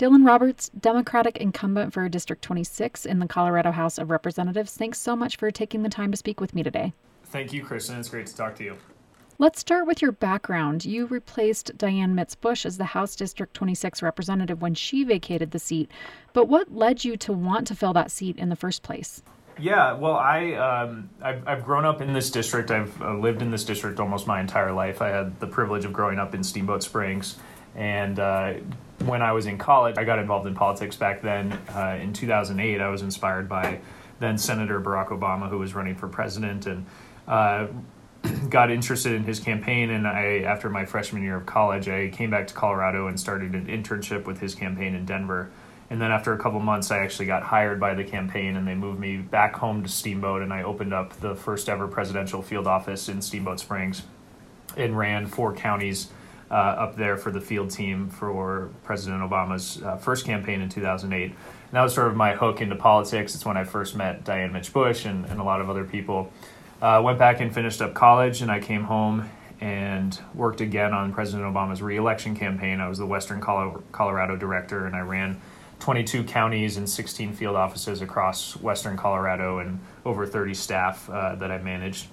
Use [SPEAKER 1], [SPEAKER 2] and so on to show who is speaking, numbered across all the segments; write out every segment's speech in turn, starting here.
[SPEAKER 1] Dylan Roberts, Democratic incumbent for District 26 in the Colorado House of Representatives, thanks so much for taking the time to speak with me today.
[SPEAKER 2] Thank you, Kristen. It's great to talk to you.
[SPEAKER 1] Let's start with your background. You replaced Diane Mitz-Bush as the House District 26 representative when she vacated the seat. But what led you to want to fill that seat in the first place?
[SPEAKER 2] Yeah, well, I've grown up in this district. I've lived in this district almost my entire life. I had the privilege of growing up in Steamboat Springs. And when I was in college, I got involved in politics back then. In 2008, I was inspired by then Senator Barack Obama, who was running for president, and got interested in his campaign. And after my freshman year of college, I came back to Colorado and started an internship with his campaign in Denver. And then after a couple months, I actually got hired by the campaign, and they moved me back home to Steamboat, and I opened up the first ever presidential field office in Steamboat Springs and ran 4 counties up there for the field team for President Obama's first campaign in 2008. And that was sort of my hook into politics. It's when I first met Diane Mitz-Bush and a lot of other people. Went back and finished up college, and I came home and worked again on President Obama's re-election campaign. I was the Western Colorado director, and I ran 22 counties and 16 field offices across Western Colorado and over 30 staff that I managed,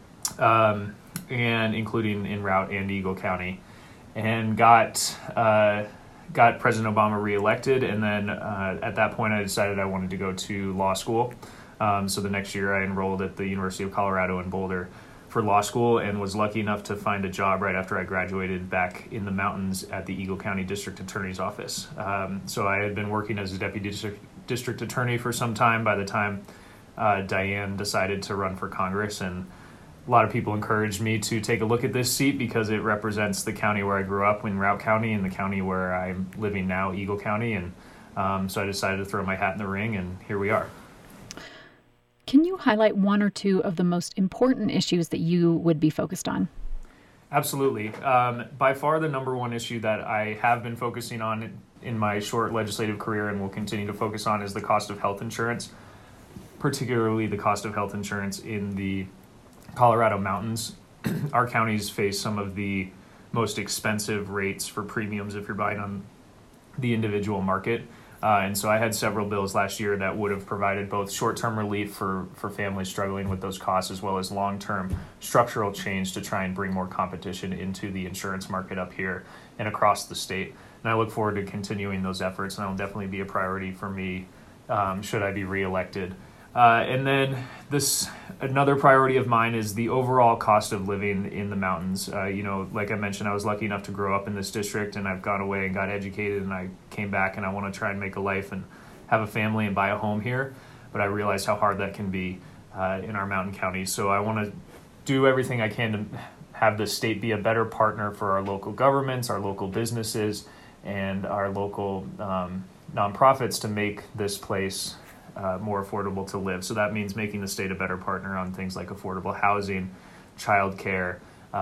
[SPEAKER 2] and including in Routt and Eagle County, and got President Obama reelected. And then at that point, I decided I wanted to go to law school. So the next year, I enrolled at the University of Colorado in Boulder for law school, and was lucky enough to find a job right after I graduated back in the mountains at the Eagle County District Attorney's Office. So I had been working as a deputy district attorney for some time by the time Diane decided to run for Congress, and a lot of people encouraged me to take a look at this seat because it represents the county where I grew up in Routt County and the county where I'm living now, Eagle County, and so I decided to throw my hat in the ring, and here we are.
[SPEAKER 1] Can you highlight one or two of the most important issues that you would be focused on?
[SPEAKER 2] Absolutely. By far the number one issue that I have been focusing on in my short legislative career and will continue to focus on is the cost of health insurance, particularly the cost of health insurance in the Colorado mountains. Our counties face some of the most expensive rates for premiums if you're buying on the individual market. And so I had several bills last year that would have provided both short-term relief for families struggling with those costs, as well as long-term structural change to try and bring more competition into the insurance market up here and across the state. And I look forward to continuing those efforts, and that will definitely be a priority for me should I be reelected. And then another priority of mine is the overall cost of living in the mountains. Like I mentioned, I was lucky enough to grow up in this district, and I've gone away and got educated, and I came back and I want to try and make a life and have a family and buy a home here. But I realized how hard that can be in our mountain counties. So I want to do everything I can to have the state be a better partner for our local governments, our local businesses, and our local nonprofits to make this place more affordable to live. So that means making the state a better partner on things like affordable housing, childcare,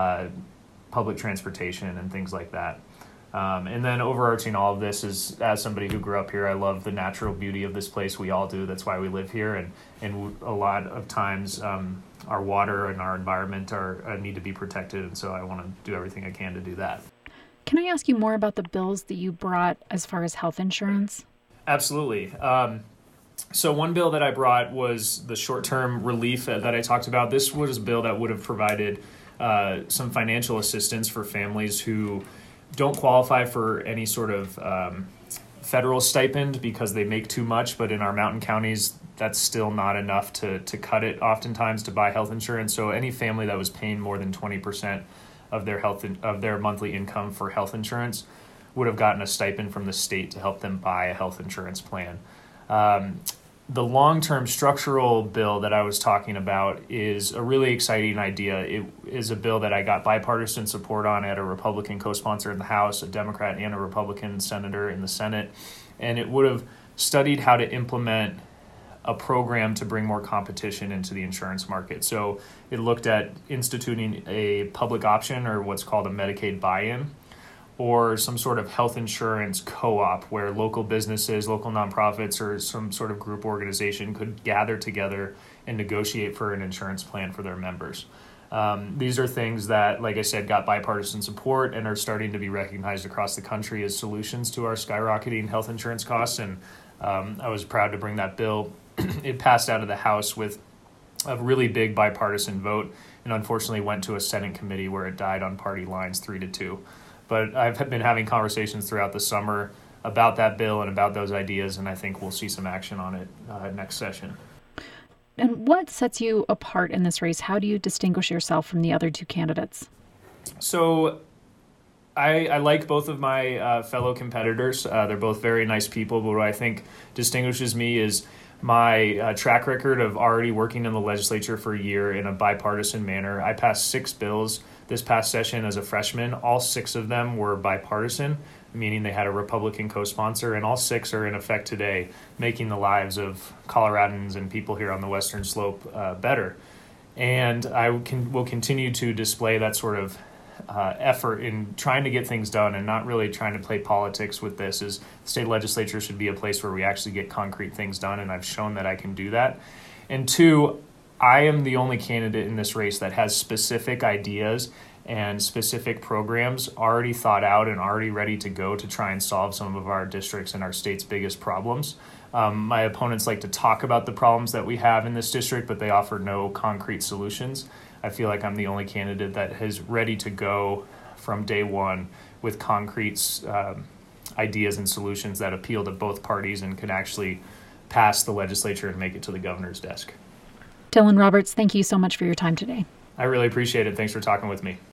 [SPEAKER 2] public transportation, and things like that. And then overarching all of this is, as somebody who grew up here, I love the natural beauty of this place. We all do. That's why we live here. And a lot of times our water and our environment need to be protected. And so I want to do everything I can to do that.
[SPEAKER 1] Can I ask you more about the bills that you brought as far as health insurance?
[SPEAKER 2] Absolutely. So one bill that I brought was the short-term relief that I talked about. This was a bill that would have provided some financial assistance for families who don't qualify for any sort of federal stipend because they make too much, but in our mountain counties, that's still not enough to cut it oftentimes to buy health insurance. So any family that was paying more than 20% of their monthly income for health insurance would have gotten a stipend from the state to help them buy a health insurance plan. The long-term structural bill that I was talking about is a really exciting idea. It is a bill that I got bipartisan support on. I had a Republican co-sponsor in the House, a Democrat and a Republican senator in the Senate, and it would have studied how to implement a program to bring more competition into the insurance market. So it looked at instituting a public option, or what's called a Medicaid buy-in, or some sort of health insurance co-op where local businesses, local nonprofits, or some sort of group organization could gather together and negotiate for an insurance plan for their members. These are things that, like I said, got bipartisan support and are starting to be recognized across the country as solutions to our skyrocketing health insurance costs. And I was proud to bring that bill. It passed out of the House with a really big bipartisan vote, and unfortunately went to a Senate committee where it died on party lines 3-2. But I've been having conversations throughout the summer about that bill and about those ideas, and I think we'll see some action on it next session.
[SPEAKER 1] And what sets you apart in this race? How do you distinguish yourself from the other two candidates?
[SPEAKER 2] So I like both of my fellow competitors. They're both very nice people, but what I think distinguishes me is my track record of already working in the legislature for a year in a bipartisan manner. I passed 6 bills this past session as a freshman. All 6 of them were bipartisan, meaning they had a Republican co-sponsor, and all 6 are in effect today, making the lives of Coloradans and people here on the Western Slope better. And I will continue to display that sort of effort in trying to get things done and not really trying to play politics with this. Is the state legislature should be a place where we actually get concrete things done, and I've shown that I can do that. And 2, I am the only candidate in this race that has specific ideas and specific programs already thought out and already ready to go to try and solve some of our districts and our state's biggest problems. My opponents like to talk about the problems that we have in this district, but they offer no concrete solutions. I feel like I'm the only candidate that is ready to go from day one with concrete ideas and solutions that appeal to both parties and can actually pass the legislature and make it to the governor's desk.
[SPEAKER 1] Dylan Roberts, thank you so much for your time today.
[SPEAKER 2] I really appreciate it. Thanks for talking with me.